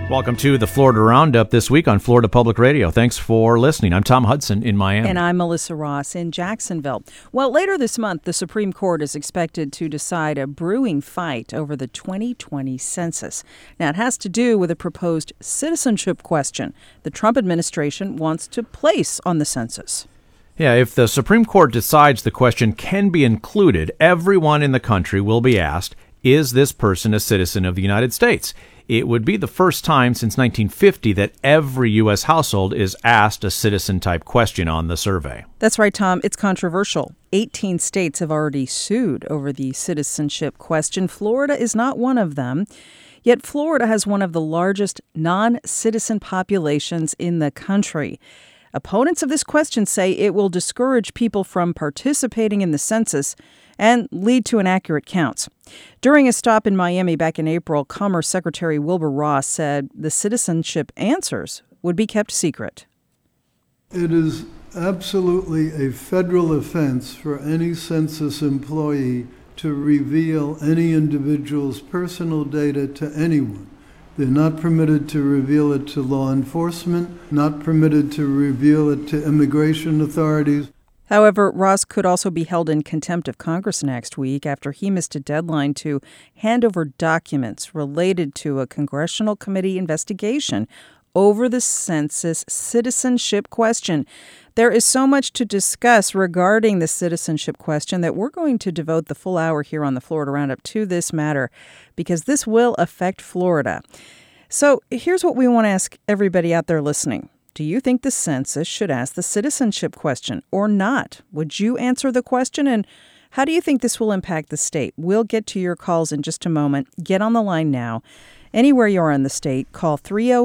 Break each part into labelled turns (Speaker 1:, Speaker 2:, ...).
Speaker 1: Welcome to the Florida Roundup this week on Florida Public Radio. Thanks for listening. I'm Tom Hudson in Miami.
Speaker 2: And I'm Melissa Ross in Jacksonville. Well, later this month, the Supreme Court is expected to decide a brewing fight over the 2020 census. Now, it has to do with a proposed citizenship question the Trump administration wants to place on the census.
Speaker 1: Yeah, if the Supreme Court decides the question can be included, everyone in the country will be asked, is this person a citizen of the United States? It would be the first time since 1950 that every U.S. household is asked a citizen-type question on the survey.
Speaker 2: That's right, Tom. It's controversial. 18 states have already sued over the citizenship question. Florida is not one of them. Yet Florida has one of the largest non-citizen populations in the country. Opponents of this question say it will discourage people from participating in the census and lead to inaccurate counts. During a stop in Miami back in April, Commerce Secretary Wilbur Ross said the citizenship answers would be kept secret.
Speaker 3: It is absolutely a federal offense for any census employee to reveal any individual's personal data to anyone. They're not permitted to reveal it to law enforcement, not permitted to reveal it to immigration authorities.
Speaker 2: However, Ross could also be held in contempt of Congress next week after he missed a deadline to hand over documents related to a congressional committee investigation over the census citizenship question. There is so much to discuss regarding the citizenship question that we're going to devote the full hour here on the Florida Roundup to this matter because this will affect Florida. So here's what we want to ask everybody out there listening. Do you think the census should ask the citizenship question or not? Would you answer the question? And how do you think this will impact the state? We'll get to your calls in just a moment. Get on the line now. Anywhere you are in the state, call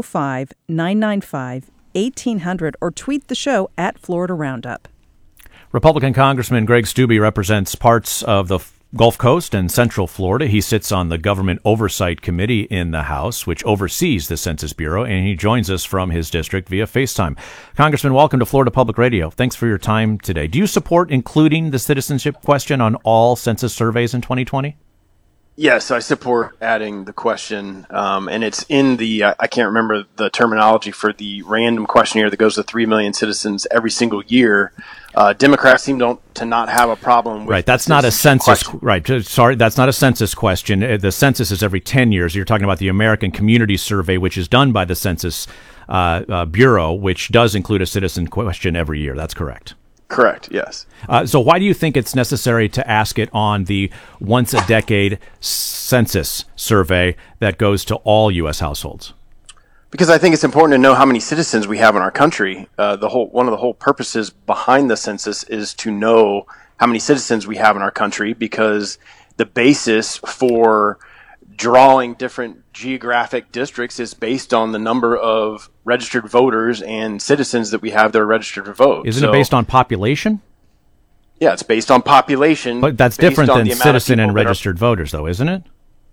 Speaker 2: 305-995-1800 or tweet the show at Florida Roundup.
Speaker 1: Republican Congressman Greg Steube represents parts of the Gulf Coast and Central Florida. He sits on the Government Oversight Committee in the House, which oversees the Census Bureau, and he joins us from his district via FaceTime. Congressman, welcome to Florida Public Radio. Thanks for your time today. Do you support including the citizenship question on all census surveys in 2020?
Speaker 4: Yes, I support adding the question, and it's in the, I can't remember the terminology for the random questionnaire that goes to 3 million citizens every single year. Democrats seem to not have a problem with.
Speaker 1: Right, that's not a census. Question. Right, sorry, that's not a census question. The census is every 10 years. You're talking about the American Community Survey, which is done by the Census Bureau, which does include a citizen question every year. That's correct.
Speaker 4: Correct, yes.
Speaker 1: So why do you think it's necessary to ask it on the once-a-decade census survey that goes to all U.S. households?
Speaker 4: Because I think it's important to know how many citizens we have in our country. One of the whole purposes behind the census is to know how many citizens we have in our country, because the basis for drawing different geographic districts is based on the number of registered voters and citizens that we have that are registered to vote.
Speaker 1: Isn't it based on population?
Speaker 4: Yeah, it's based on population.
Speaker 1: But that's different than citizen and registered voters, though, isn't it?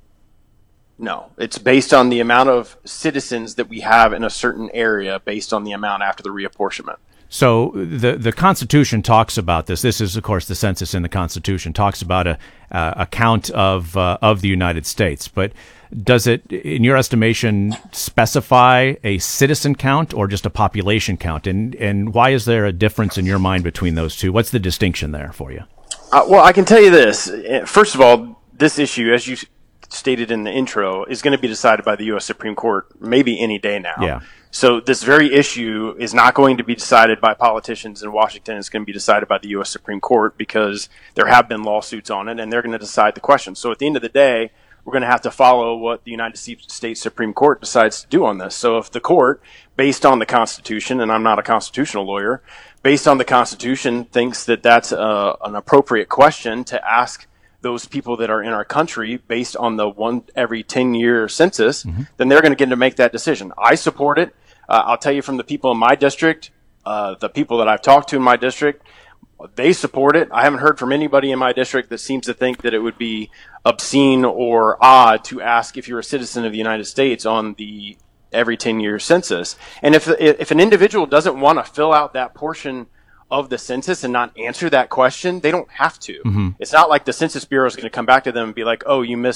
Speaker 4: No, it's based on the amount of citizens that we have in a certain area based on the amount after the reapportionment.
Speaker 1: So the Constitution talks about this. This is, of course, the census in the Constitution talks about a count of the United States. But does it, in your estimation, specify a citizen count or just a population count? And why is there a difference in your mind between those two? What's the distinction there for you?
Speaker 4: Well, I can tell you this. First of all, this issue, as you stated in the intro, is going to be decided by the U.S. Supreme Court maybe any day now.
Speaker 1: Yeah.
Speaker 4: So this very issue is not going to be decided by politicians in Washington. It's going to be decided by the U.S. Supreme Court because there have been lawsuits on it, and they're going to decide the question. So at the end of the day, we're going to have to follow what the United States Supreme Court decides to do on this. So if the court, based on the Constitution, and I'm not a constitutional lawyer, based on the Constitution, thinks that that's an appropriate question to ask those people that are in our country based on the one every 10-year census, then they're going to get to make that decision. I support it. I'll tell you from the people in my district, the people that I've talked to in my district, they support it. I haven't heard from anybody in my district that seems to think that it would be obscene or odd to ask if you're a citizen of the United States on the every 10-year census. And if an individual doesn't want to fill out that portion of the census and not answer that question, they don't have to. It's not like the Census Bureau is going to come back to them and be like, oh, you missed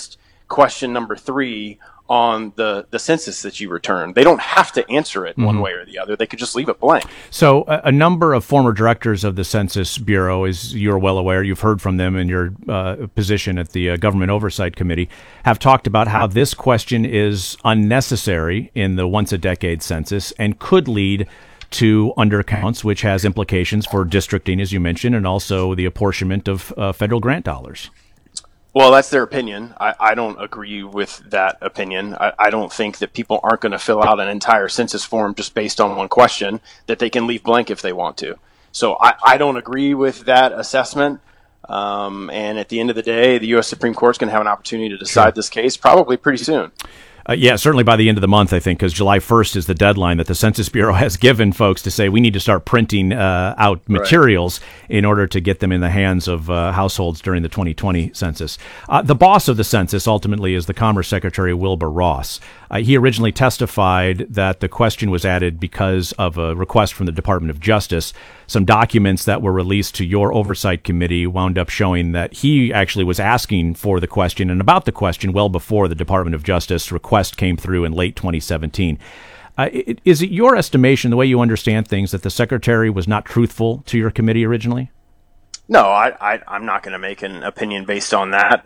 Speaker 4: question number 3 on the census that you returned. They don't have to answer it one way or the other. They could just leave it blank.
Speaker 1: So a number of former directors of the Census Bureau, as you're well aware, you've heard from them in your position at the Government Oversight Committee, have talked about how this question is unnecessary in the once-a-decade census and could lead to undercounts, which has implications for districting, as you mentioned, and also the apportionment of federal grant dollars.
Speaker 4: Well, that's their opinion. I don't agree with that opinion. I don't think that people aren't going to fill out an entire census form just based on one question that they can leave blank if they want to. So I don't agree with that assessment. And at the end of the day, the U.S. Supreme Court is going to have an opportunity to decide this case probably pretty soon.
Speaker 1: Yeah, certainly by the end of the month, I think, because July 1st is the deadline that the Census Bureau has given folks to say we need to start printing out materials in order to get them in the hands of households during the 2020 census. The boss of the census ultimately is the Commerce Secretary, Wilbur Ross. He originally testified that the question was added because of a request from the Department of Justice. Some documents that were released to your oversight committee wound up showing that he actually was asking for the question and about the question well before the Department of Justice request came through in late 2017. Is it your estimation, the way you understand things, that the Secretary was not truthful to your committee originally?
Speaker 4: No, I'm not going to make an opinion based on that.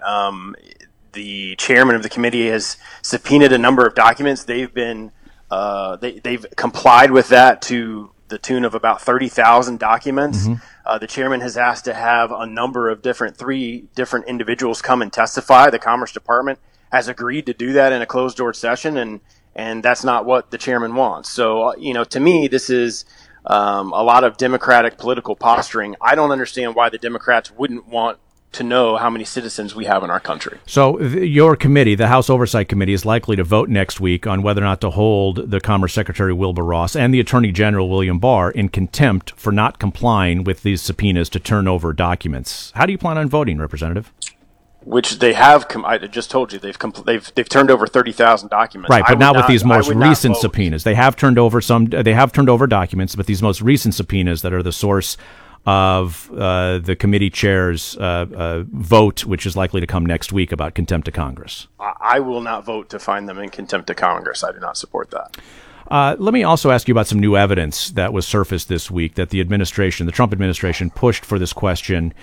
Speaker 4: The chairman of the committee has subpoenaed a number of documents. They've been they've complied with that to the tune of about 30,000 documents. The chairman has asked to have a number of 3 different individuals come and testify. The Commerce Department has agreed to do that in a closed-door session, and that's not what the chairman wants. So, to me, this is a lot of Democratic political posturing. I don't understand why the Democrats wouldn't want to know how many citizens we have in our country.
Speaker 1: So your committee, the House Oversight Committee, is likely to vote next week on whether or not to hold the Commerce Secretary Wilbur Ross and the Attorney General William Barr in contempt for not complying with these subpoenas to turn over documents. How do you plan on voting, Representative?
Speaker 4: Which they have. I just told you they've turned over 30,000 documents.
Speaker 1: Right, but not with these most recent subpoenas. They have turned over They have turned over documents, but these most recent subpoenas that are the source of the committee chair's vote, which is likely to come next week about contempt of Congress.
Speaker 4: I will not vote to find them in contempt of Congress. I do not support that.
Speaker 1: Let me also ask you about some new evidence that was surfaced this week that the Trump administration, pushed for this question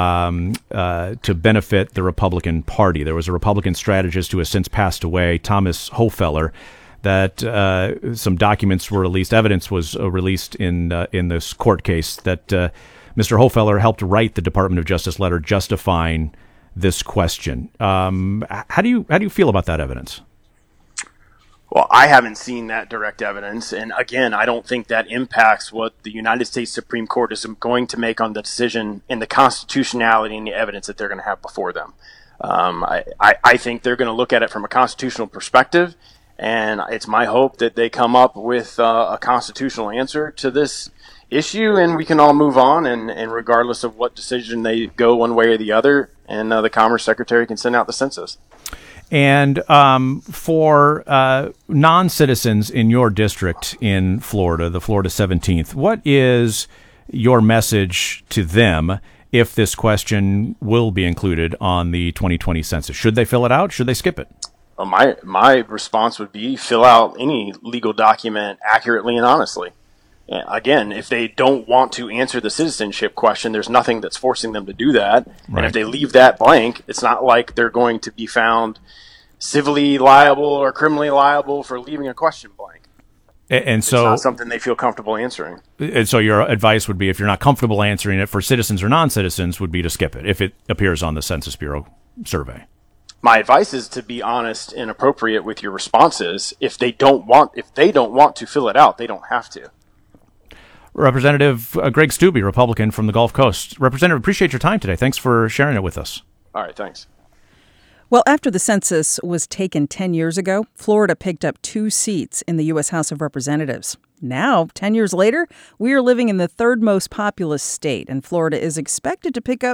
Speaker 1: to benefit the Republican Party. There was a Republican strategist who has since passed away, Thomas Hofeller, that some documents were released. Evidence was released in this court case that Mr. Hofeller helped write the Department of Justice letter justifying this question. How do you feel about that evidence?
Speaker 4: Well, I haven't seen that direct evidence, and again, I don't think that impacts what the United States Supreme Court is going to make on the decision and the constitutionality and the evidence that they're going to have before them. I think they're going to look at it from a constitutional perspective, and it's my hope that they come up with a constitutional answer to this issue, and we can all move on, and regardless of what decision they go one way or the other, and the Commerce Secretary can send out the census.
Speaker 1: And for non-citizens in your district in Florida, the Florida 17th, what is your message to them if this question will be included on the 2020 census? Should they fill it out? Should they skip it?
Speaker 4: Well, my response would be fill out any legal document accurately and honestly. Again, if they don't want to answer the citizenship question, there's nothing that's forcing them to do that. Right. And if they leave that blank, it's not like they're going to be found civilly liable or criminally liable for leaving a question blank.
Speaker 1: And so
Speaker 4: it's not something they feel comfortable answering.
Speaker 1: And so your advice would be, if you're not comfortable answering it for citizens or non-citizens, would be to skip it if it appears on the Census Bureau survey.
Speaker 4: My advice is to be honest and appropriate with your responses. If they don't want to fill it out, they don't have to.
Speaker 1: Representative Greg Steube, Republican from the Gulf Coast. Representative, appreciate your time today. Thanks for sharing it with us.
Speaker 4: All right, thanks.
Speaker 2: Well, after the census was taken 10 years ago, Florida picked up 2 seats in the U.S. House of Representatives. Now, 10 years later, we are living in the third most populous state, and Florida is expected to pick up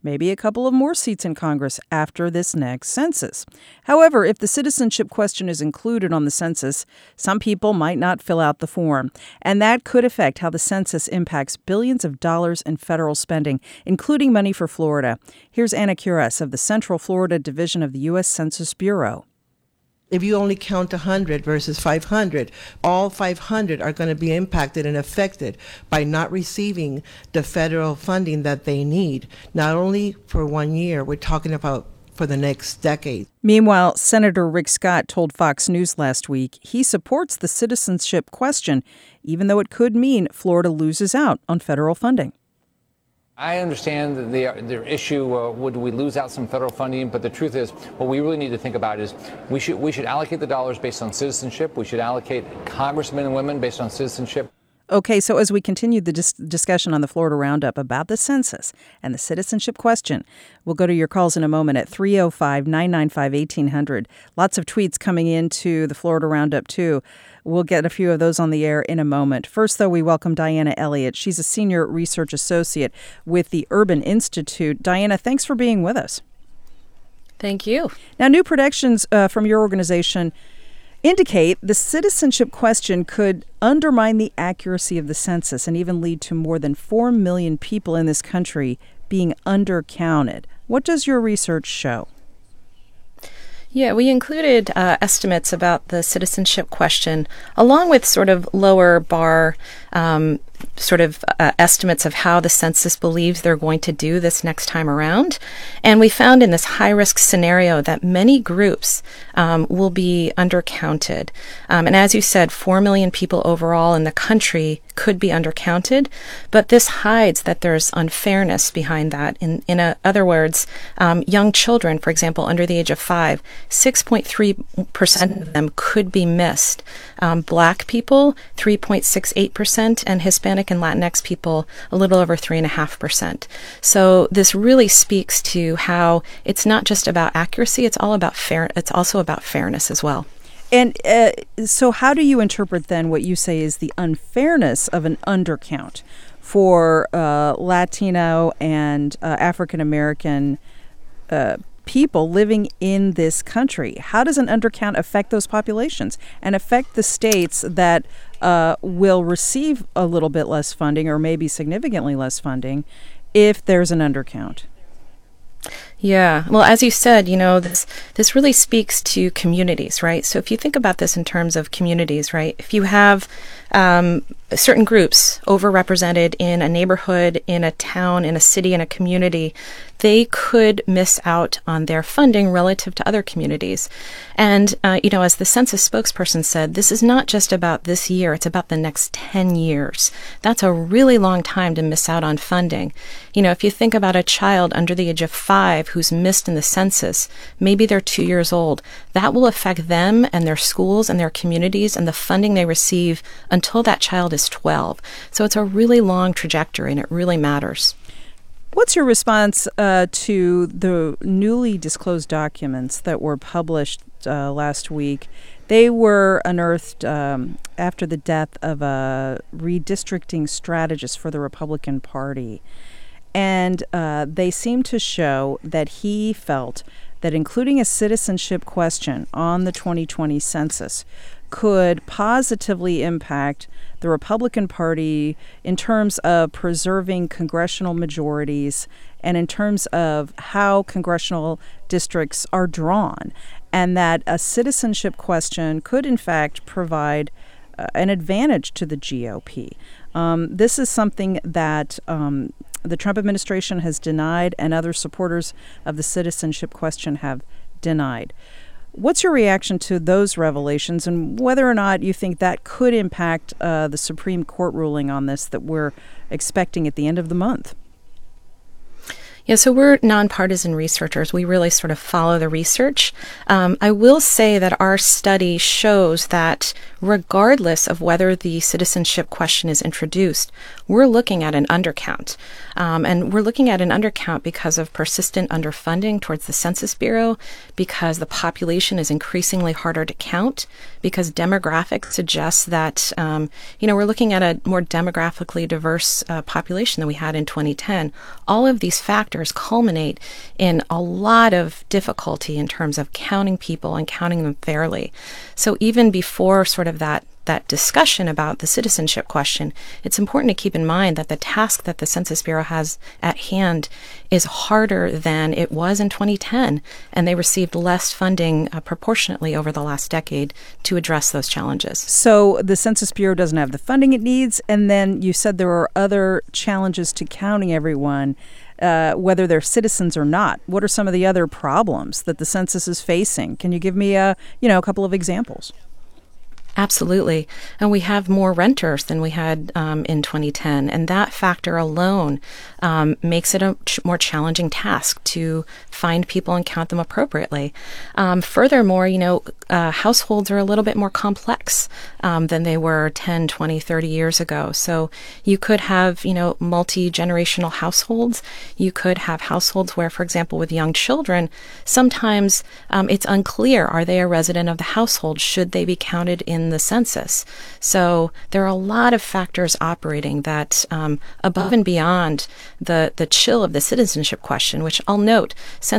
Speaker 2: maybe a couple of more seats in Congress after this next census. However, if the citizenship question is included on the census, some people might not fill out the form, and that could affect how the census impacts billions of dollars in federal spending, including money for Florida. Here's Anna Curas of the Central Florida Division of the U.S. Census Bureau.
Speaker 5: If you only count 100 versus 500, all 500 are going to be impacted and affected by not receiving the federal funding that they need, not only for 1 year, we're talking about for the next decade.
Speaker 2: Meanwhile, Senator Rick Scott told Fox News last week he supports the citizenship question, even though it could mean Florida loses out on federal funding.
Speaker 6: I understand the issue, would we lose out some federal funding? But the truth is, what we really need to think about is we should allocate the dollars based on citizenship. We should allocate congressmen and women based on citizenship.
Speaker 2: Okay, so as we continue the discussion on the Florida Roundup about the census and the citizenship question, we'll go to your calls in a moment at 305-995-1800. Lots of tweets coming into the Florida Roundup, too. We'll get a few of those on the air in a moment. First, though, we welcome Diana Elliott. She's a senior research associate with the Urban Institute. Diana, thanks for being with us.
Speaker 7: Thank you.
Speaker 2: Now, new predictions from your organization indicate the citizenship question could undermine the accuracy of the census and even lead to more than 4 million people in this country being undercounted. What does your research show?
Speaker 7: Yeah, we included estimates about the citizenship question, along with sort of lower bar estimates of how the census believes they're going to do this next time around. And we found in this high-risk scenario that many groups will be undercounted. And as you said, 4 million people overall in the country could be undercounted, but this hides that there's unfairness behind that. In other words, young children, for example, under the age of 5, 6.3% of them could be missed. Black people, 3.68%, and Hispanic and Latinx people, a little over 3.5%. So this really speaks to how it's not just about accuracy; it's all about It's also about fairness as well.
Speaker 2: And so how do you interpret then what you say is the unfairness of an undercount for Latino and African American people living in this country? How does an undercount affect those populations and affect the states that will receive a little bit less funding or maybe significantly less funding if there's an undercount?
Speaker 7: Yeah. Well, as you said, this really speaks to communities, right? So if you think about this in terms of communities, right, if you have certain groups overrepresented in a neighborhood, in a town, in a city, in a community, they could miss out on their funding relative to other communities. And, as the census spokesperson said, this is not just about this year, it's about the next 10 years. That's a really long time to miss out on funding. If you think about a child under the age of 5 who's missed in the census, maybe they're 2 years old, that will affect them and their schools and their communities and the funding they receive until that child is 12. So it's a really long trajectory and it really matters.
Speaker 2: What's your response to the newly disclosed documents that were published last week? They were unearthed after the death of a redistricting strategist for the Republican Party. And they seem to show that he felt that including a citizenship question on the 2020 census could positively impact the Republican Party in terms of preserving congressional majorities and in terms of how congressional districts are drawn, and that a citizenship question could, in fact, provide an advantage to the GOP. This is something that the Trump administration has denied and other supporters of the citizenship question have denied. What's your reaction to those revelations and whether or not you think that could impact the Supreme Court ruling on this that we're expecting at the end of the month?
Speaker 7: Yeah, so we're nonpartisan researchers. We really sort of follow the research. I will say that our study shows that regardless of whether the citizenship question is introduced, we're looking at an undercount. And we're looking at an undercount because of persistent underfunding towards the Census Bureau, because the population is increasingly harder to count, because demographics suggest that, we're looking at a more demographically diverse population than we had in 2010. All of these factors factors culminate in a lot of difficulty in terms of counting people and counting them fairly. So even before sort of that discussion about the citizenship question, it's important to keep in mind that the task that the Census Bureau has at hand is harder than it was in 2010, and they received less funding proportionately over the last decade to address those challenges.
Speaker 2: So the Census Bureau doesn't have the funding it needs, and then you said there are other challenges to counting everyone, whether they're citizens or not. What are some of the other problems that the census is facing? Can you give me a couple of examples?
Speaker 7: Absolutely. And we have more renters than we had in 2010. And that factor alone makes it a more challenging task to find people and count them appropriately. Furthermore, households are a little bit more complex than they were 10, 20, 30 years ago. So you could have, multi-generational households. You could have households where, for example, with young children, sometimes it's unclear, are they a resident of the household? Should they be counted in the census? So there are a lot of factors operating that above and beyond the chill of the citizenship question, which I'll note,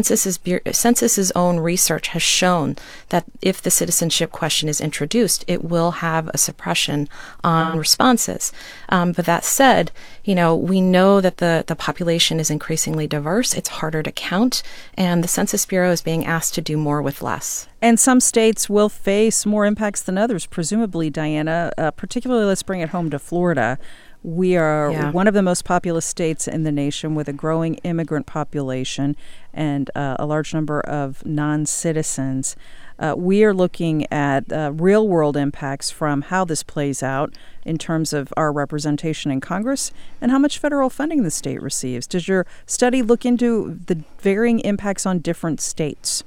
Speaker 7: Census's own research has shown that if the citizenship question is introduced, it will have a suppression on responses. But that said, we know that the population is increasingly diverse. It's harder to count, and the Census Bureau is being asked to do more with less.
Speaker 2: And some states will face more impacts than others, presumably, Diana. Particularly, let's bring it home to Florida. We are one of the most populous states in the nation with a growing immigrant population and a large number of non-citizens. We are looking at real-world impacts from how this plays out in terms of our representation in Congress and how much federal funding the state receives. Does your study look into the varying impacts on different states?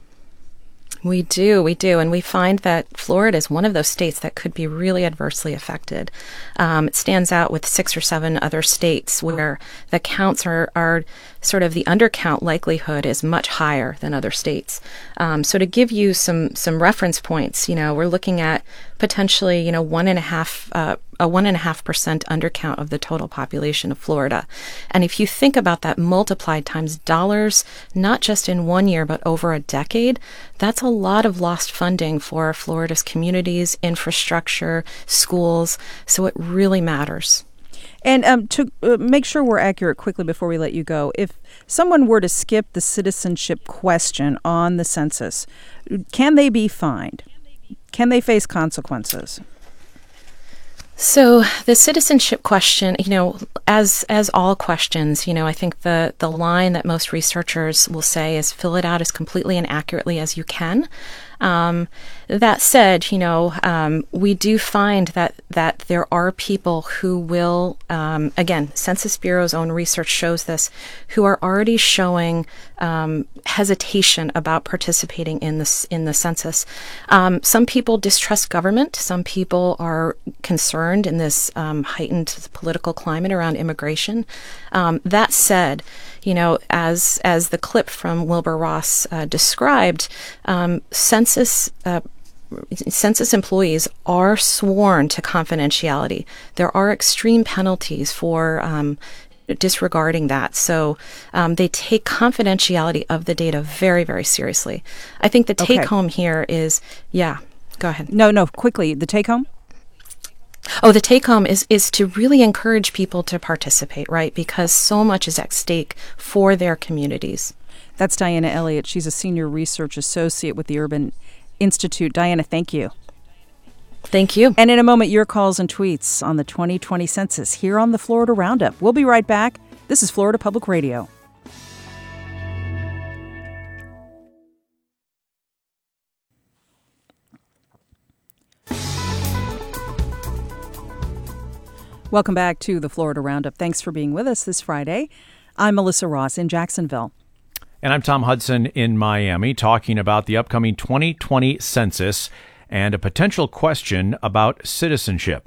Speaker 7: We do. And we find that Florida is one of those states that could be really adversely affected. It stands out with 6 or 7 other states where the counts are sort of the undercount likelihood is much higher than other states. So to give you some reference points, we're looking at potentially, 1.5% undercount of the total population of Florida. And if you think about that multiplied times dollars, not just in 1 year, but over a decade, that's a lot of lost funding for Florida's communities, infrastructure, schools. So it really matters.
Speaker 2: And to make sure we're accurate quickly before we let you go, if someone were to skip the citizenship question on the census, can they be fined? Can they face consequences?
Speaker 7: So the citizenship question, as all questions, I think the line that most researchers will say is fill it out as completely and accurately as you can. That said, we do find that there are people who will, again, Census Bureau's own research shows this, who are already showing hesitation about participating in the census. Some people distrust government. Some people are concerned in this heightened political climate around immigration. That said, as the clip from Wilbur Ross described, Census employees are sworn to confidentiality. There are extreme penalties for disregarding that. So they take confidentiality of the data very, very seriously. I think the take-home here is, go ahead.
Speaker 2: No, quickly, the take-home?
Speaker 7: Oh, the take-home is to really encourage people to participate, right? Because so much is at stake for their communities.
Speaker 2: That's Diana Elliott. She's a senior research associate with the Urban Institute. Diana, thank you.
Speaker 7: Thank you.
Speaker 2: And in a moment, your calls and tweets on the 2020 census here on the Florida Roundup. We'll be right back. This is Florida Public Radio. Welcome back to the Florida Roundup. Thanks for being with us this Friday. I'm Melissa Ross in Jacksonville.
Speaker 1: And I'm Tom Hudson in Miami, talking about the upcoming 2020 census and a potential question about citizenship.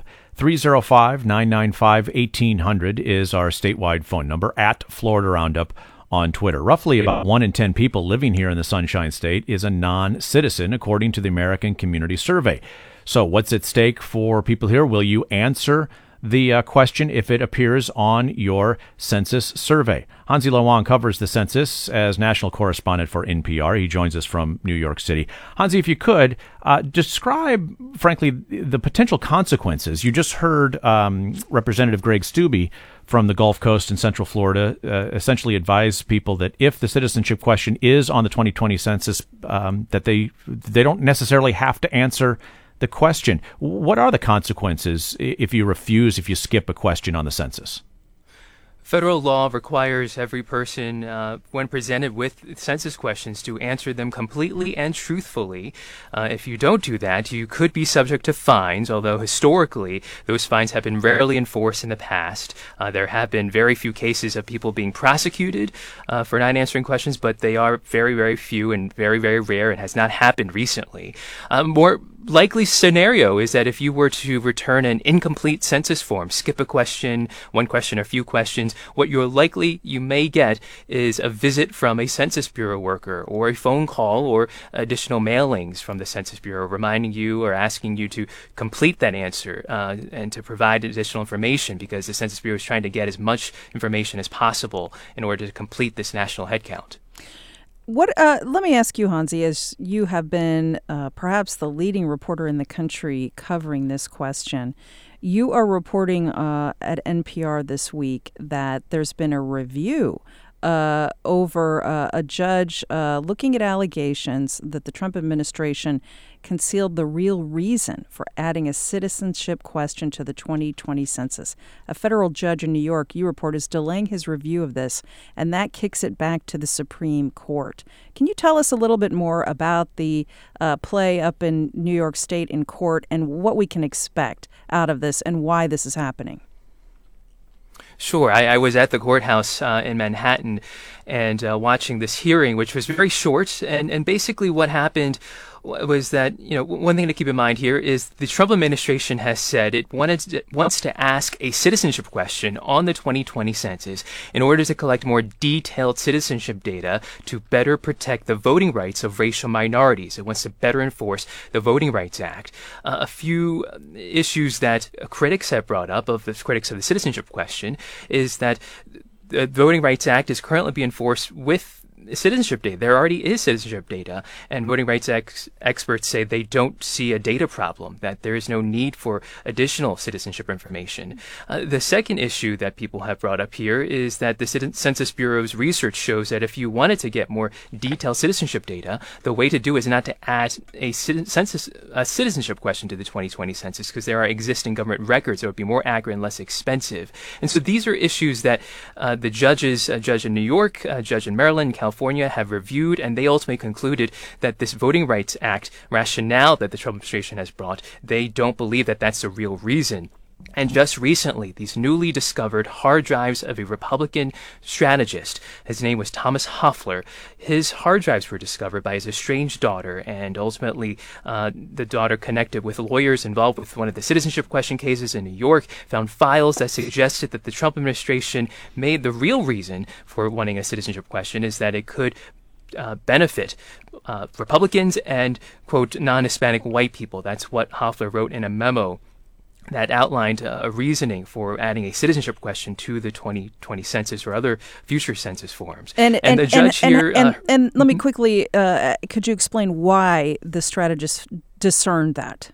Speaker 1: 305-995-1800 is our statewide phone number, at Florida Roundup on Twitter. Roughly about 1 in 10 people living here in the Sunshine State is a non-citizen, according to the American Community Survey. So what's at stake for people here? Will you answer the question if it appears on your census survey. Hansi Lo Wang covers the census as national correspondent for NPR. He joins us from New York City. Hansi, if you could, describe, frankly, the potential consequences. You just heard Representative Greg Steube from the Gulf Coast in Central Florida essentially advise people that if the citizenship question is on the 2020 census, that they don't necessarily have to answer the question. What are the consequences if you skip a question on the census?
Speaker 8: Federal law requires every person, when presented with census questions, to answer them completely and truthfully. If you don't do that, you could be subject to fines, although historically those fines have been rarely enforced in the past. There have been very few cases of people being prosecuted for not answering questions, but they are very, very few and very, very rare. It has not happened recently. More likely scenario is that if you were to return an incomplete census form, skip a question, one question or few questions, what you may get is a visit from a Census Bureau worker or a phone call or additional mailings from the Census Bureau reminding you or asking you to complete that answer and to provide additional information, because the Census Bureau is trying to get as much information as possible in order to complete this national head count.
Speaker 2: Let me ask you, Hansi, as you have been perhaps the leading reporter in the country covering this question, you are reporting at NPR this week that there's been a review over a judge looking at allegations that the Trump administration concealed the real reason for adding a citizenship question to the 2020 census. A federal judge in New York, you report, is delaying his review of this, and that kicks it back to the Supreme Court. Can you tell us a little bit more about the play up in New York State in court and what we can expect out of this and why this is happening?
Speaker 8: Sure. I was at the courthouse in Manhattan and watching this hearing, which was very short. And basically what happened was that, one thing to keep in mind here is the Trump administration has said it wants to ask a citizenship question on the 2020 census in order to collect more detailed citizenship data to better protect the voting rights of racial minorities. It wants to better enforce the Voting Rights Act. A few issues that critics have brought up, critics of the citizenship question, is that the Voting Rights Act is currently being enforced with citizenship data. There already is citizenship data, and voting rights experts say they don't see a data problem, that there is no need for additional citizenship information. The second issue that people have brought up here is that the Census Bureau's research shows that if you wanted to get more detailed citizenship data, the way to do is not to add a citizenship question to the 2020 census, because there are existing government records that would be more accurate and less expensive. And so these are issues that the judges, a judge in New York, a judge in Maryland, California, have reviewed, and they ultimately concluded that this Voting Rights Act rationale that the Trump administration has brought, they don't believe that that's the real reason. And just recently, these newly discovered hard drives of a Republican strategist, his name was Thomas Hofeller, his hard drives were discovered by his estranged daughter, and ultimately the daughter connected with lawyers involved with one of the citizenship question cases in New York, found files that suggested that the Trump administration made the real reason for wanting a citizenship question is that it could benefit Republicans and, quote, non-Hispanic white people. That's what Hofeller wrote in a memo that outlined a reasoning for adding a citizenship question to the 2020 census or other future census forms. And the judge here...
Speaker 2: And let me quickly, could you explain why the strategist discerned that?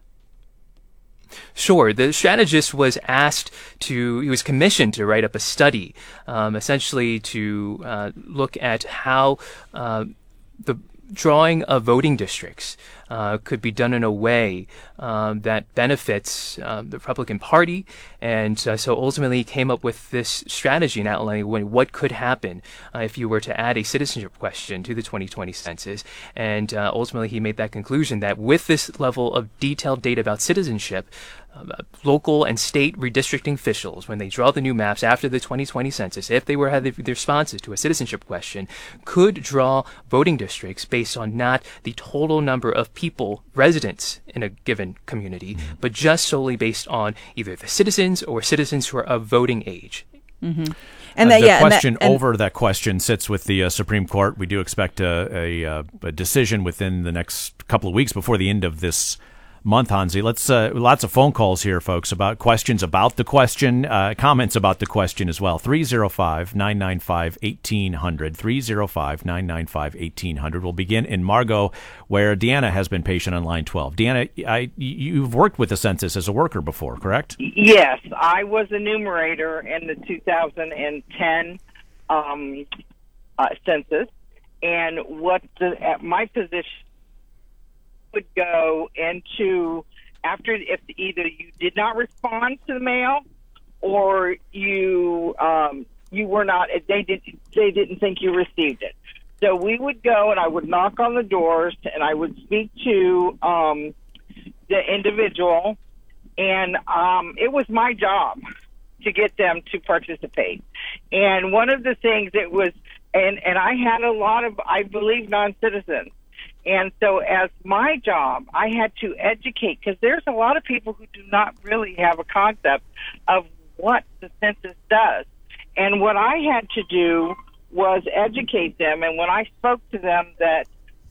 Speaker 8: Sure. The strategist was he was commissioned to write up a study, essentially to look at how the drawing of voting districts could be done in a way that benefits the Republican Party. And so ultimately he came up with this strategy and outlining what could happen if you were to add a citizenship question to the 2020 census. And ultimately he made that conclusion that with this level of detailed data about citizenship, local and state redistricting officials, when they draw the new maps after the 2020 census, if they had the responses to a citizenship question, could draw voting districts based on not the total number of people, residents in a given community, but just solely based on either the citizens or citizens who are of voting age.
Speaker 2: Mm-hmm.
Speaker 1: And the question over that question sits with the Supreme Court. We do expect a decision within the next couple of weeks before the end of this month, Hansi. Let's lots of phone calls here, folks, about questions about the question, comments about the question as well. 305-995-1800, 305-995-1800. We'll begin in Margot, where Deanna has been patient on line 12. Deanna, you've worked with the census as a worker before, correct?
Speaker 9: Yes, I was a numerator in the 2010 census, and my position would go into after if either you did not respond to the mail or you were not, they didn't think you received it. So we would go and I would knock on the doors and I would speak to the individual, and it was my job to get them to participate. And one of the things it was, and I had a lot of, I believe, non-citizens. And so as my job, I had to educate, because there's a lot of people who do not really have a concept of what the census does. And what I had to do was educate them. And when I spoke to them that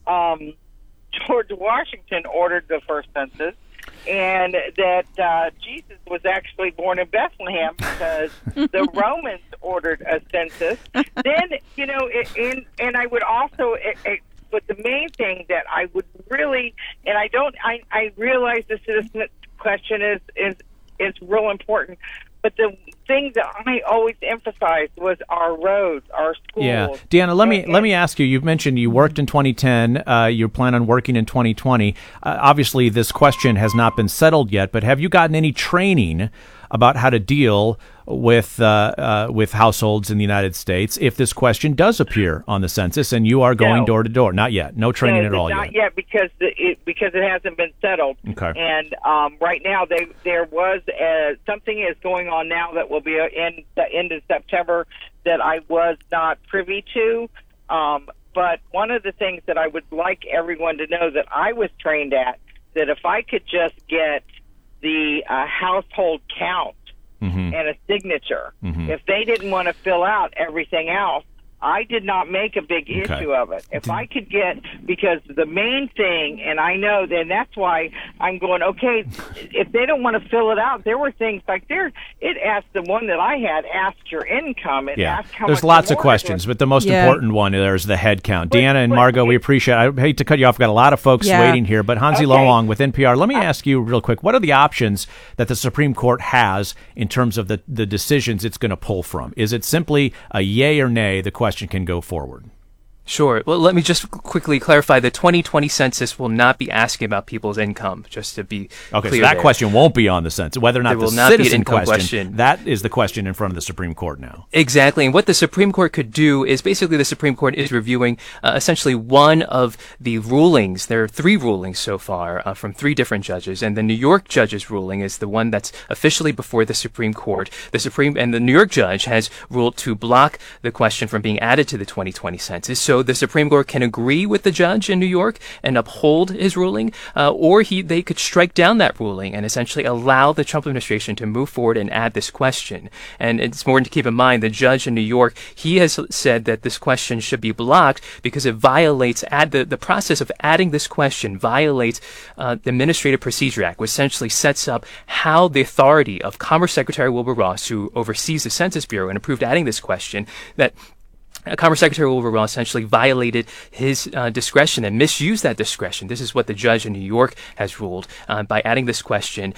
Speaker 9: George Washington ordered the first census, and that Jesus was actually born in Bethlehem because the Romans ordered a census, then, you know, and I would also, but the main thing that I would really, and I realize the citizen question is real important, but the thing that I always emphasized was our roads, our schools.
Speaker 1: Yeah, Deanna, let me ask you. You've mentioned you worked in 2010. You plan on working in 2020. Obviously, this question has not been settled yet. But have you gotten any training about how to deal with households in the United States if this question does appear on the census and you are going door to door? Not yet. No training at all yet.
Speaker 9: Not yet because it hasn't been settled.
Speaker 1: Okay.
Speaker 9: And right now there was something is going on now that will be in the end of September that I was not privy to. But one of the things that I would like everyone to know that I was trained at, that if I could just get the household count and a signature. If they didn't want to fill out everything else, I did not make a big issue of it. If I could get, because the main thing, and I know, then that's why I'm going, okay, if they don't want to fill it out, there were things like it asked, the one that I had asked your income. It asked how
Speaker 1: there's
Speaker 9: much
Speaker 1: lots of questions, but the most important one is the head count. Deanna and Margot, we appreciate it. I hate to cut you off. We've got a lot of folks waiting here, but Hansi Lo with NPR, let me ask you real quick, what are the options that the Supreme Court has in terms of the decisions it's going to pull from? Is it simply a yay or nay, the question can go forward?
Speaker 8: Sure. Well, let me just quickly clarify. The 2020 census will not be asking about people's income, just to be clear.
Speaker 1: So that question won't be on the census. Whether or not
Speaker 8: there
Speaker 1: the citizen question, that is the question in front of the Supreme Court now.
Speaker 8: Exactly. And what the Supreme Court could do is basically the Supreme Court is reviewing essentially one of the rulings. There are 3 rulings so far from 3 different judges. And the New York judge's ruling is the one that's officially before the Supreme Court. And the New York judge has ruled to block the question from being added to the 2020 census. So the Supreme Court can agree with the judge in New York and uphold his ruling, or they could strike down that ruling and essentially allow the Trump administration to move forward and add this question. And it's important to keep in mind the judge in New York, he has said that this question should be blocked because it violates the process of adding this question violates the Administrative Procedure Act, which essentially sets up how the authority of Commerce Secretary Wilbur Ross, who oversees the Census Bureau and approved adding this question, that Commerce Secretary Wilbur Ross essentially violated his discretion and misused that discretion. This is what the judge in New York has ruled by adding this question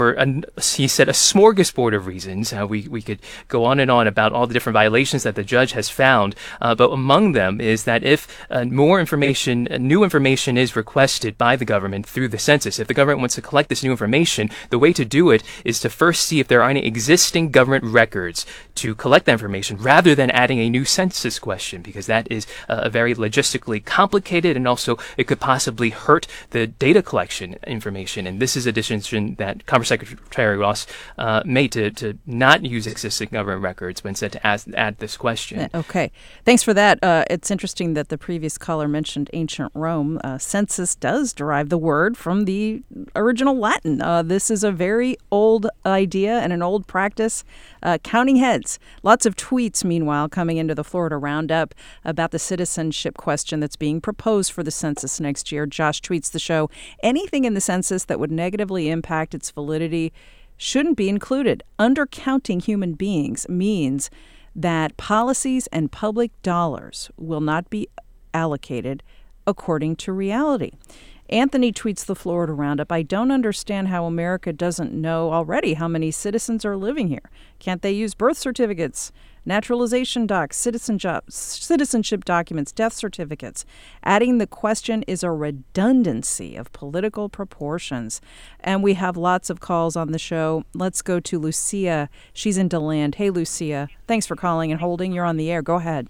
Speaker 8: he said, a smorgasbord of reasons. We could go on and on about all the different violations that the judge has found, but among them is that if new information is requested by the government through the census, if the government wants to collect this new information, the way to do it is to first see if there are any existing government records to collect that information rather than adding a new census question, because that is a very logistically complicated, and also it could possibly hurt the data collection information. And this is a decision that Commerce Secretary Ross made to not use existing government records, but instead to add this question.
Speaker 2: Okay. Thanks for that. It's interesting that the previous caller mentioned ancient Rome. Census does derive the word from the original Latin. This is a very old idea and an old practice. Counting heads. Lots of tweets, meanwhile, coming into the Florida Roundup about the citizenship question that's being proposed for the census next year. Josh tweets the show, anything in the census that would negatively impact its validity shouldn't be included. Undercounting human beings means that policies and public dollars will not be allocated according to reality. Anthony tweets the Florida Roundup, I don't understand how America doesn't know already how many citizens are living here. Can't they use birth certificates, naturalization docs, citizenship documents, death certificates? Adding the question is a redundancy of political proportions. And we have lots of calls on the show. Let's go to Lucia. She's in DeLand. Hey, Lucia. Thanks for calling and holding. You're on the air. Go ahead.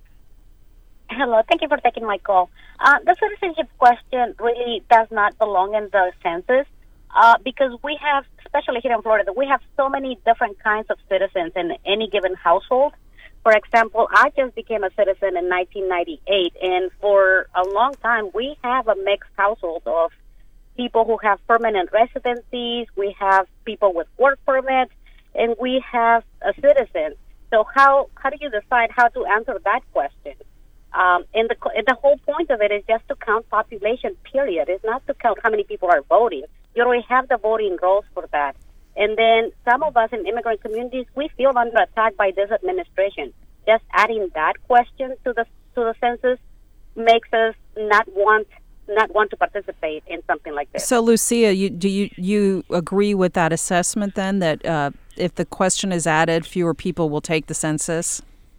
Speaker 10: Hello. Thank you for taking my call. The citizenship question really does not belong in the census because we have, especially here in Florida, we have so many different kinds of citizens in any given household. For example, I just became a citizen in 1998, and for a long time, we have a mixed household of people who have permanent residencies, we have people with work permits, and we have a citizen. So how do you decide how to answer that question? And the whole point of it is just to count population, period. It's not to count how many people are voting. You already have the voting rolls for that. And then some of us in immigrant communities, we feel under attack by this administration. Just adding that question to the census makes us not want to participate in something like this.
Speaker 2: So, Lucia, do you agree with that assessment then, that if the question is added, fewer people will take the census?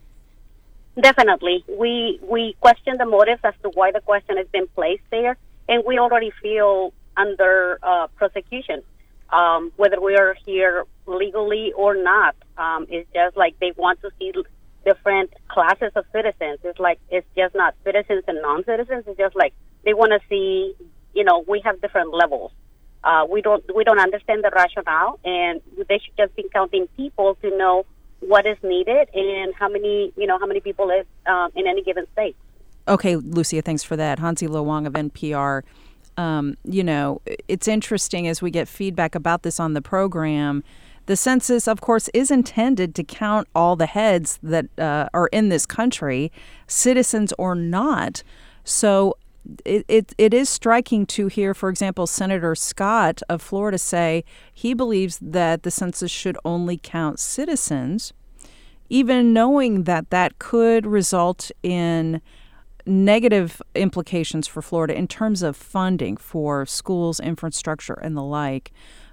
Speaker 10: Definitely. We question the motives as to why the question has been placed there, and we already feel under prosecution, whether we are here legally or not. It's just like they want to see different classes of citizens. It's just not citizens and non-citizens. It's just like they want to see, we have different levels. We don't understand the rationale, and they should just be counting people to know what is needed and how many people live in any given state.
Speaker 2: Okay, Lucia, thanks for that. Hansi Lo Wang of NPR. It's interesting as we get feedback about this on the program. The census, of course, is intended to count all the heads that are in this country, citizens or not. So it is striking to hear, for example, Senator Scott of Florida say he believes that the census should only count citizens, even knowing that that could result in negative implications for Florida in terms of funding for schools, infrastructure, and the like.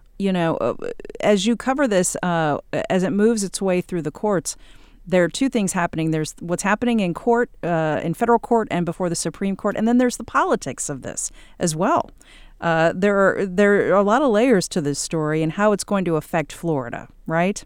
Speaker 2: As you cover this, as it moves its way through the courts, there are two things happening. There's what's happening in court, in federal court and before the Supreme Court, and then there's the politics of this as well. There are a lot of layers to this story and how it's going to affect Florida, right?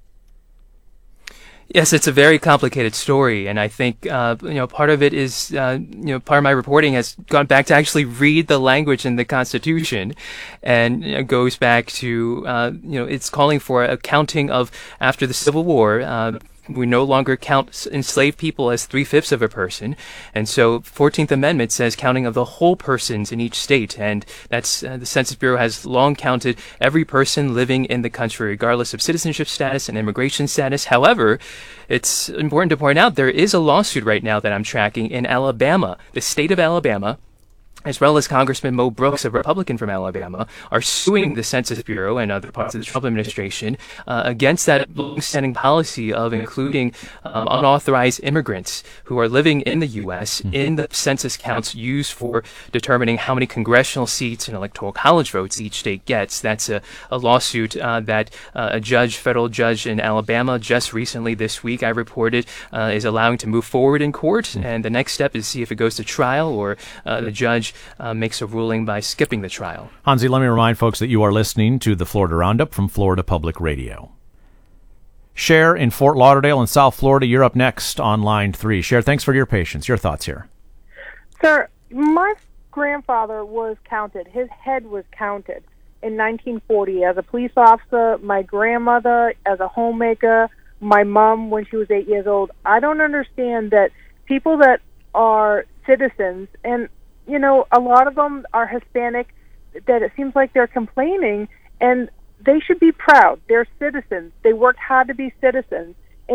Speaker 8: Yes, it's a very complicated story, and I think part of it is part of my reporting has gone back to actually read the language in the Constitution, and goes back to it's calling for a counting of after the Civil War. We no longer count enslaved people as 3/5 of a person. And so 14th Amendment says counting of the whole persons in each state. And that's the Census Bureau has long counted every person living in the country, regardless of citizenship status and immigration status. However, it's important to point out there is a lawsuit right now that I'm tracking in Alabama, the state of Alabama, as well as Congressman Mo Brooks, a Republican from Alabama, are suing the Census Bureau and other parts of the Trump administration against that long-standing policy of including unauthorized immigrants who are living in the U.S. in the census counts used for determining how many congressional seats and electoral college votes each state gets. That's a lawsuit that a federal judge in Alabama just recently this week, I reported, is allowing to move forward in court. And the next step is to see if it goes to trial or the judge makes a ruling by skipping the trial.
Speaker 1: Hansi, let me remind folks that you are listening to the Florida Roundup from Florida Public Radio. Cher in Fort Lauderdale in South Florida, you're up next on line 3. Cher, thanks for your patience. Your thoughts here.
Speaker 11: Sir, my grandfather was counted. His head was counted in 1940 as a police officer, my grandmother as a homemaker, my mom when she was 8 years old. I don't understand that people that are citizens, and a lot of them are Hispanic, that it seems like they're complaining, and they should be proud. They're citizens. They worked hard to be citizens, and yet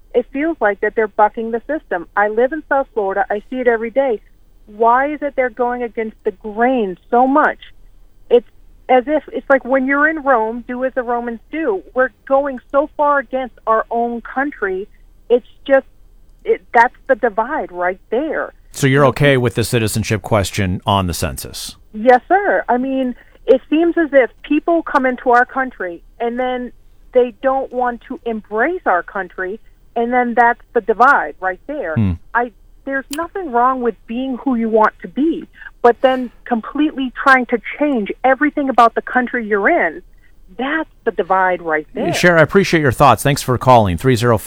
Speaker 11: it feels like that they're bucking the system. I live in South Florida. I see it every day. Why is it they're going against the grain so much? It's as if it's like when you're in Rome, do as the Romans do. We're going so far against our own country. It's just, that's the divide right there.
Speaker 1: So you're okay with the citizenship question on the census?
Speaker 11: Yes, sir. I mean, it seems as if people come into our country and then they don't want to embrace our country, and then that's the divide right there. There's nothing wrong with being who you want to be, but then completely trying to change everything about the country you're in, that's the divide right there.
Speaker 1: Cher, I appreciate your thoughts. Thanks for calling.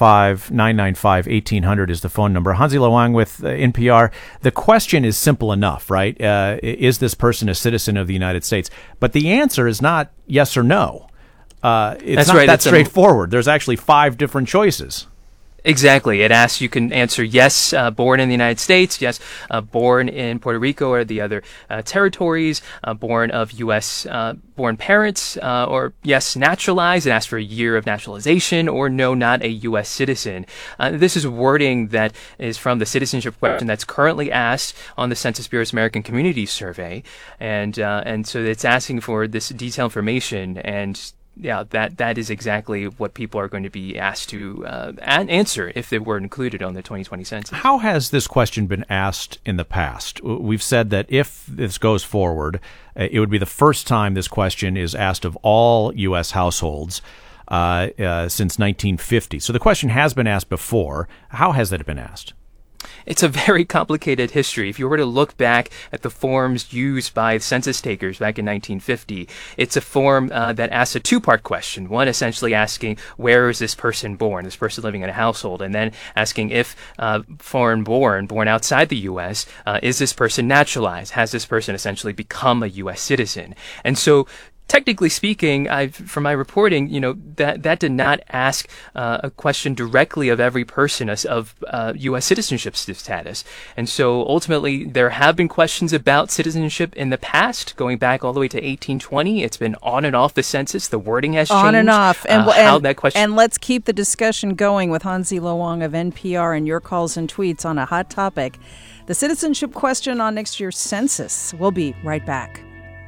Speaker 1: 305-995-1800 is the phone number. Hansi Lo Wang with NPR. The question is simple enough, right? Is this person a citizen of the United States? But the answer is not yes or no. It's not that straightforward. There's actually 5 different choices.
Speaker 8: Exactly. It asks, you can answer yes, born in the United States, yes, born in Puerto Rico or the other territories, born of U.S. Born parents, or yes, naturalized, and ask for a year of naturalization, or no, not a U.S. citizen. This is wording that is from the citizenship question that's currently asked on the Census Bureau's American Community Survey, and so it's asking for this detailed information, and yeah, that is exactly what people are going to be asked to answer if they were included on the 2020 census.
Speaker 1: How has this question been asked in the past? We've said that if this goes forward, it would be the first time this question is asked of all U.S. households since 1950. So the question has been asked before. How has that been asked?
Speaker 8: It's a very complicated history. If you were to look back at the forms used by census takers back in 1950, it's a form that asks a 2-part question. One essentially asking, where is this person born, this person living in a household? And then asking if foreign born outside the U.S., is this person naturalized? Has this person essentially become a U.S. citizen? And so technically speaking, from my reporting, that did not ask a question directly of every person of U.S. citizenship status. And so ultimately, there have been questions about citizenship in the past, going back all the way to 1820. It's been on and off the census. The wording has changed.
Speaker 2: On and off.
Speaker 8: And
Speaker 2: let's keep the discussion going with Hansi Lo Wang of NPR and your calls and tweets on a hot topic, the citizenship question on next year's census. We'll be right back.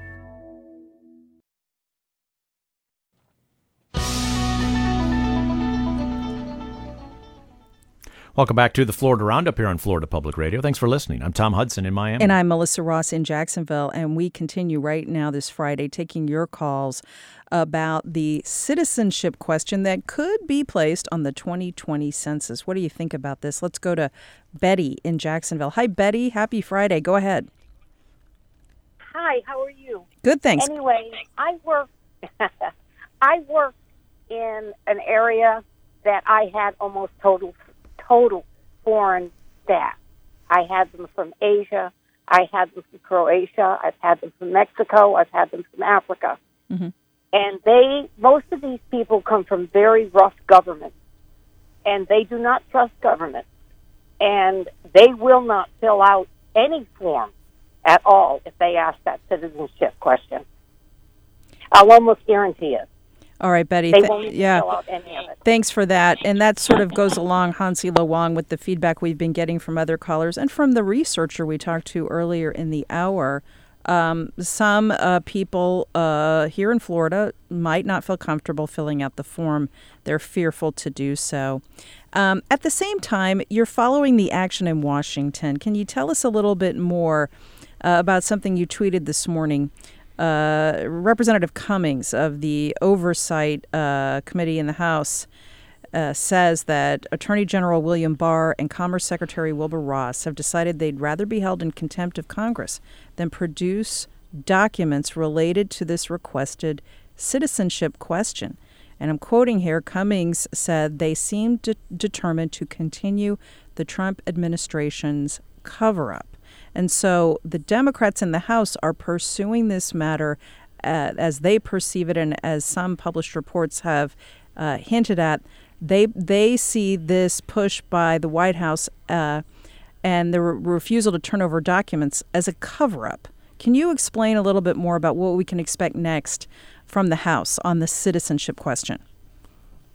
Speaker 1: Welcome back to the Florida Roundup here on Florida Public Radio. Thanks for listening. I'm Tom Hudson in Miami.
Speaker 2: And I'm Melissa Ross in Jacksonville. And we continue right now this Friday taking your calls about the citizenship question that could be placed on the 2020 census. What do you think about this? Let's go to Betty in Jacksonville. Hi, Betty. Happy Friday. Go ahead.
Speaker 12: Hi, how are you?
Speaker 2: Good, thanks.
Speaker 12: Anyway, I work in an area that I had almost total foreign staff. I had them from Asia. I had them from Croatia. I've had them from Mexico. I've had them from Africa.
Speaker 2: Mm-hmm.
Speaker 12: And most of these people come from very rough governments, and they do not trust government. And they will not fill out any form at all if they ask that citizenship question. I'll almost guarantee it.
Speaker 2: All right, Betty.
Speaker 12: They won't even fill out any of it.
Speaker 2: Thanks for that. And that sort of goes along, Hansi Lo Wang, with the feedback we've been getting from other callers and from the researcher we talked to earlier in the hour. Some people here in Florida might not feel comfortable filling out the form. They're fearful to do so. At the same time, you're following the action in Washington. Can you tell us a little bit more about something you tweeted this morning? Representative Cummings of the Oversight Committee in the House says that Attorney General William Barr and Commerce Secretary Wilbur Ross have decided they'd rather be held in contempt of Congress than produce documents related to this requested citizenship question. And I'm quoting here, Cummings said they seem determined to continue the Trump administration's cover-up. And so the Democrats in the House are pursuing this matter as they perceive it, and as some published reports have hinted at. They see this push by the White House and the refusal to turn over documents as a cover-up. Can you explain a little bit more about what we can expect next from the House on the citizenship question?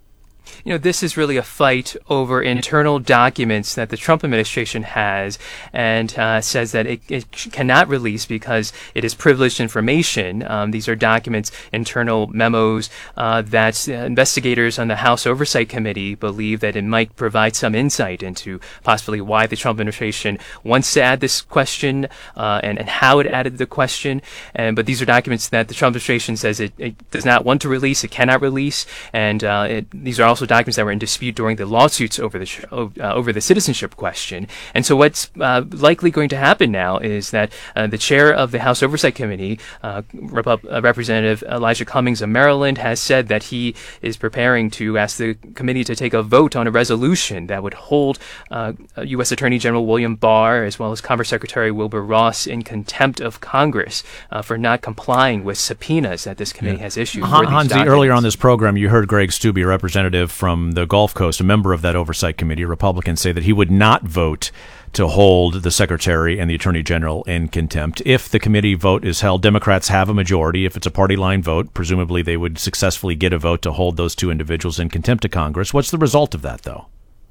Speaker 8: This is really a fight over internal documents that the Trump administration has and says that it cannot release because it is privileged information. These are documents, internal memos that investigators on the House Oversight Committee believe that it might provide some insight into possibly why the Trump administration wants to add this question and how it added the question. But these are documents that the Trump administration says it does not want to release, it cannot release, and these are also documents that were in dispute during the lawsuits over the citizenship question. And so what's likely going to happen now is that the chair of the House Oversight Committee, Representative Elijah Cummings of Maryland, has said that he is preparing to ask the committee to take a vote on a resolution that would hold U.S. Attorney General William Barr as well as Commerce Secretary Wilbur Ross in contempt of Congress for not complying with subpoenas that this committee has issued.
Speaker 1: Hansi, earlier on this program, you heard Greg Steube, a representative from the Gulf Coast, a member of that oversight committee, a Republican, say that he would not vote to hold the Secretary and the Attorney General in contempt. If the committee vote is held, Democrats have a majority. If it's a party line vote, presumably they would successfully get a vote to hold those two individuals in contempt of Congress. What's the result of that, though?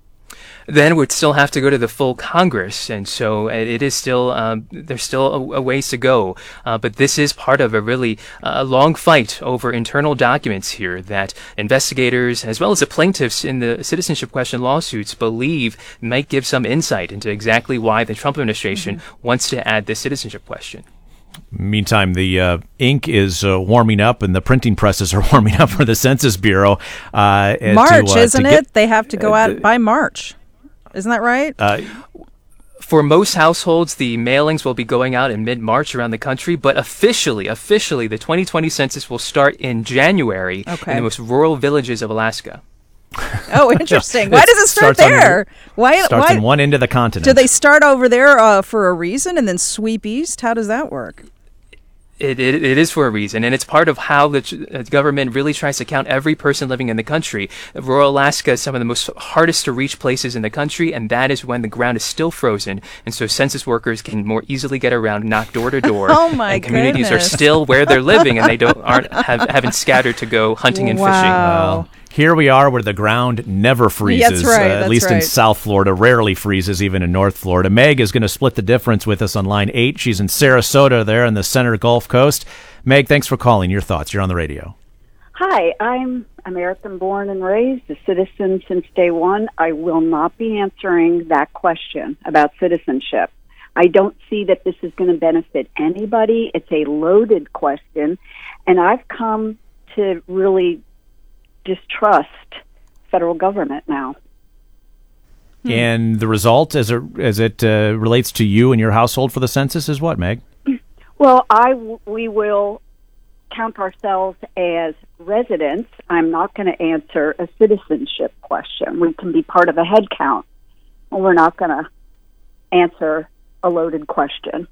Speaker 8: Then would still have to go to the full Congress, and so it is still there's still a ways to go. But this is part of a really long fight over internal documents here that investigators, as well as the plaintiffs in the citizenship question lawsuits, believe might give some insight into exactly why the Trump administration wants to add this citizenship question.
Speaker 1: Meantime, the ink is warming up and the printing presses are warming up for the Census Bureau.
Speaker 2: March, isn't it? They have to go out by March. Isn't that right?
Speaker 8: For most households, the mailings will be going out in mid-March around the country, but officially, the 2020 census will start in January in the most rural villages of Alaska.
Speaker 2: Oh, interesting. Why does it start there?
Speaker 1: Starts on one end of the continent.
Speaker 2: Do they start over there for a reason and then sweep east? How does that work?
Speaker 8: It is for a reason, and it's part of how the government really tries to count every person living in the country. Rural Alaska is some of the most hardest to reach places in the country, and that is when the ground is still frozen, and so census workers can more easily get around, knock door to door.
Speaker 2: Oh my
Speaker 8: and communities
Speaker 2: goodness.
Speaker 8: are still where they're living, and they haven't scattered to go hunting and fishing.
Speaker 1: Well, here we are where the ground never freezes,
Speaker 2: That's right,
Speaker 1: at least in South Florida, rarely freezes even in North Florida. Meg is going to split the difference with us on line 8. She's in Sarasota there in the center Gulf Coast. Meg, thanks for calling. Your thoughts. You're on the radio.
Speaker 13: Hi, I'm American born and raised, a citizen since day one. I will not be answering that question about citizenship. I don't see that this is going to benefit anybody. It's a loaded question, and I've come to really distrust federal government now.
Speaker 1: And the result, as it relates to you and your household for the census, is what, Meg?
Speaker 13: Well, we will count ourselves as residents. I'm not going to answer a citizenship question. We can be part of a head count. We're not going to answer a loaded question.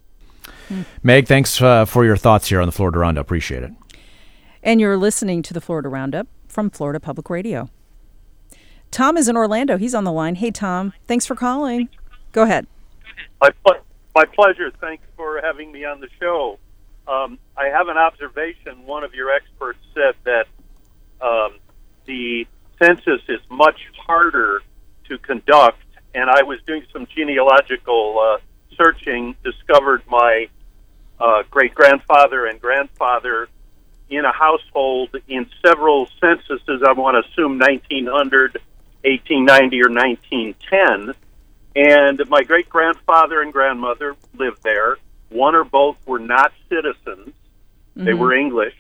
Speaker 1: Meg, thanks for your thoughts here on the Florida Roundup. Appreciate it.
Speaker 2: And you're listening to the Florida Roundup from Florida Public Radio. Tom is in Orlando. He's on the line. Hey, Tom. Thanks for calling. Go ahead.
Speaker 14: My pleasure. Thanks for having me on the show. I have an observation. One of your experts said that the census is much harder to conduct, and I was doing some genealogical searching, discovered my great-grandfather and grandfather in a household in several censuses. I want to assume 1900, 1890, or 1910. And my great-grandfather and grandmother lived there. One or both were not citizens. They were English.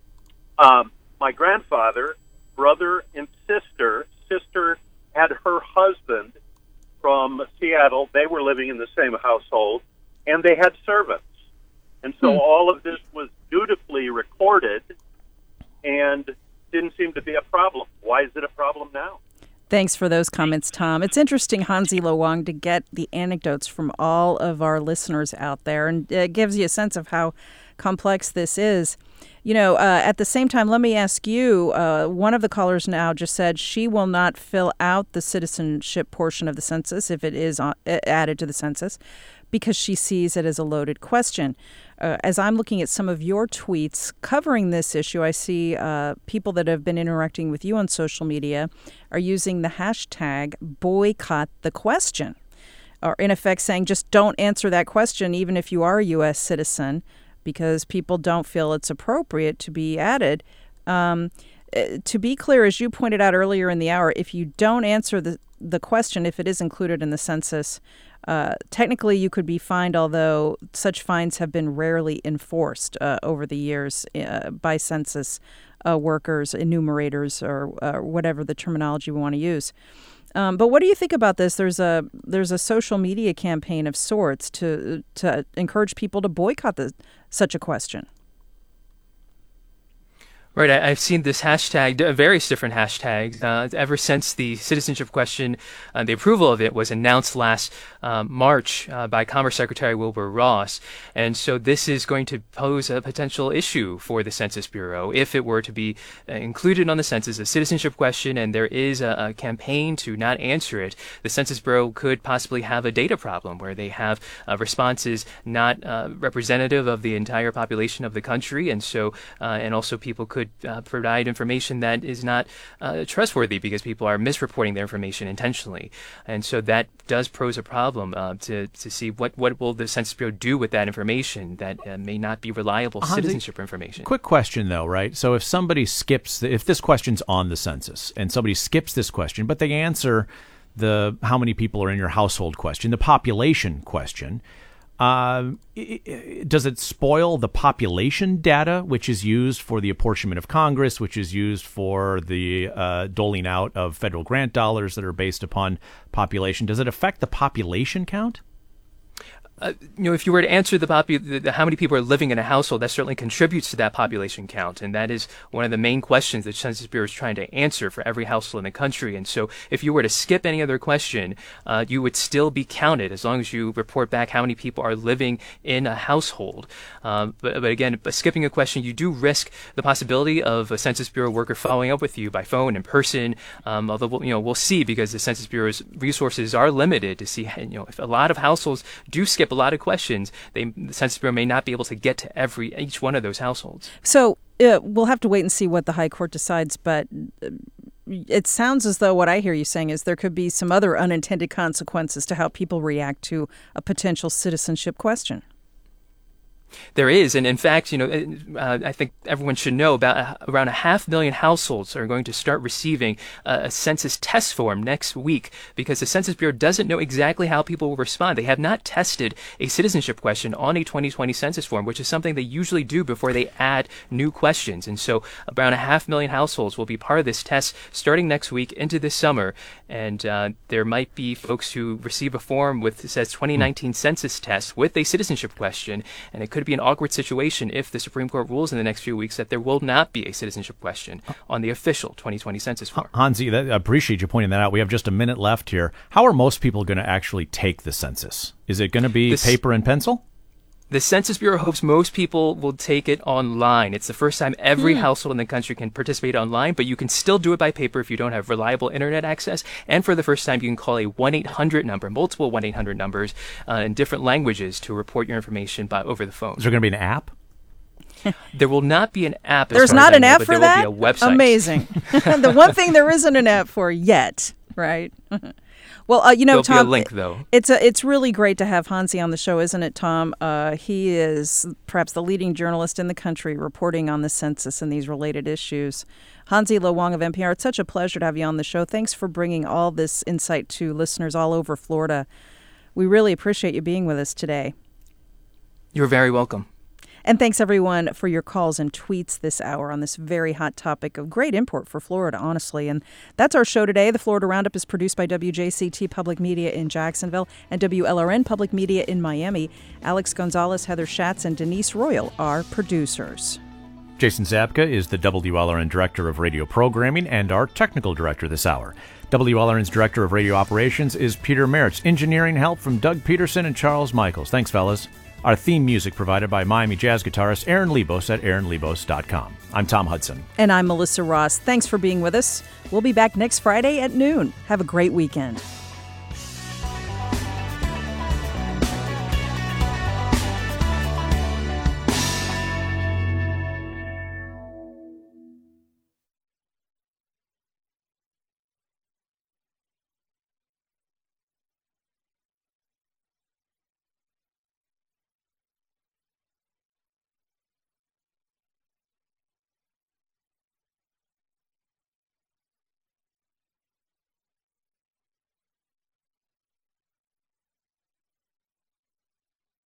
Speaker 14: My grandfather, brother and sister had her husband from Seattle. They were living in the same household, and they had servants. And so all of this was dutifully recorded and didn't seem to be a problem. Why is it a problem now?
Speaker 2: Thanks for those comments, Tom. It's interesting, Hansi Lo Wang, to get the anecdotes from all of our listeners out there, and it gives you a sense of how complex this is. You know, at the same time, let me ask you, one of the callers now just said she will not fill out the citizenship portion of the census if it is added to the census because she sees it as a loaded question. As I'm looking at some of your tweets covering this issue, I see people that have been interacting with you on social media are using the hashtag boycott the question, or in effect saying just don't answer that question even if you are a U.S. citizen, because people don't feel it's appropriate to be added. To be clear, as you pointed out earlier in the hour, if you don't answer the question, if it is included in the census, technically you could be fined, although such fines have been rarely enforced over the years by census workers, enumerators, or whatever the terminology we want to use. But what do you think about this? There's a social media campaign of sorts to encourage people to boycott such a question.
Speaker 8: Right, I've seen this hashtag, various different hashtags, ever since the citizenship question, the approval of it was announced last March by Commerce Secretary Wilbur Ross. And so this is going to pose a potential issue for the Census Bureau if it were to be included on the census, a citizenship question, and there is a campaign to not answer it. The Census Bureau could possibly have a data problem where they have responses not representative of the entire population of the country, and so and also people could provide information that is not trustworthy because people are misreporting their information intentionally. And so that does pose a problem to see what will the Census Bureau do with that information that may not be reliable citizenship information.
Speaker 1: Quick question, though, right? So if somebody skips, if this question's on the census and somebody skips this question, but they answer the how many people are in your household question, the population question, does it spoil the population data, which is used for the apportionment of Congress, which is used for the doling out of federal grant dollars that are based upon population? Does it affect the population count?
Speaker 8: If you were to answer the how many people are living in a household, that certainly contributes to that population count. And that is one of the main questions the Census Bureau is trying to answer for every household in the country. And so if you were to skip any other question, you would still be counted as long as you report back how many people are living in a household. But again, by skipping a question, you do risk the possibility of a Census Bureau worker following up with you by phone, in person. Although, we'll see, because the Census Bureau's resources are limited to see, if a lot of households do skip a lot of questions, the Census Bureau may not be able to get to each one of those households.
Speaker 2: So we'll have to wait and see what the High Court decides, but it sounds as though what I hear you saying is there could be some other unintended consequences to how people react to a potential citizenship question.
Speaker 8: There is, and in fact, I think everyone should know about around 500,000 households are going to start receiving a census test form next week, because the Census Bureau doesn't know exactly how people will respond. They have not tested a citizenship question on a 2020 census form, which is something they usually do before they add new questions. And so around 500,000 households will be part of this test starting next week into this summer. And there might be folks who receive a form that says 2019 census test with a citizenship question, and it could be an awkward situation if the Supreme Court rules in the next few weeks that there will not be a citizenship question on the official 2020 census form.
Speaker 1: Hansi, I appreciate you pointing that out. We have just a minute left here. How are most people going to actually take the census? Is it going to be paper and pencil?
Speaker 8: The Census Bureau hopes most people will take it online. It's the first time every household in the country can participate online, but you can still do it by paper if you don't have reliable internet access. And for the first time, you can call a 1-800 number, multiple 1-800 numbers in different languages to report your information over the phone.
Speaker 1: Is there going to be an app?
Speaker 8: There will not be an app.
Speaker 2: There's not an app for that?
Speaker 8: There will be a website.
Speaker 2: Amazing. The one thing there isn't an app for yet, right? Well,
Speaker 8: There'll
Speaker 2: Tom,
Speaker 8: be a link, though.
Speaker 2: It's really great to have Hansi on the show, isn't it, Tom? He is perhaps the leading journalist in the country reporting on the census and these related issues. Hansi Lo Wang of NPR, it's such a pleasure to have you on the show. Thanks for bringing all this insight to listeners all over Florida. We really appreciate you being with us today.
Speaker 8: You're very welcome.
Speaker 2: And thanks, everyone, for your calls and tweets this hour on this very hot topic of great import for Florida, honestly. And that's our show today. The Florida Roundup is produced by WJCT Public Media in Jacksonville and WLRN Public Media in Miami. Alex Gonzalez, Heather Schatz, and Denise Royal are producers.
Speaker 1: Jason Zabka is the WLRN Director of Radio Programming and our Technical Director this hour. WLRN's Director of Radio Operations is Peter Merritt. Engineering help from Doug Peterson and Charles Michaels. Thanks, fellas. Our theme music provided by Miami jazz guitarist Aaron Lebos at aaronlebos.com. I'm Tom Hudson.
Speaker 2: And I'm Melissa Ross. Thanks for being with us. We'll be back next Friday at noon. Have a great weekend.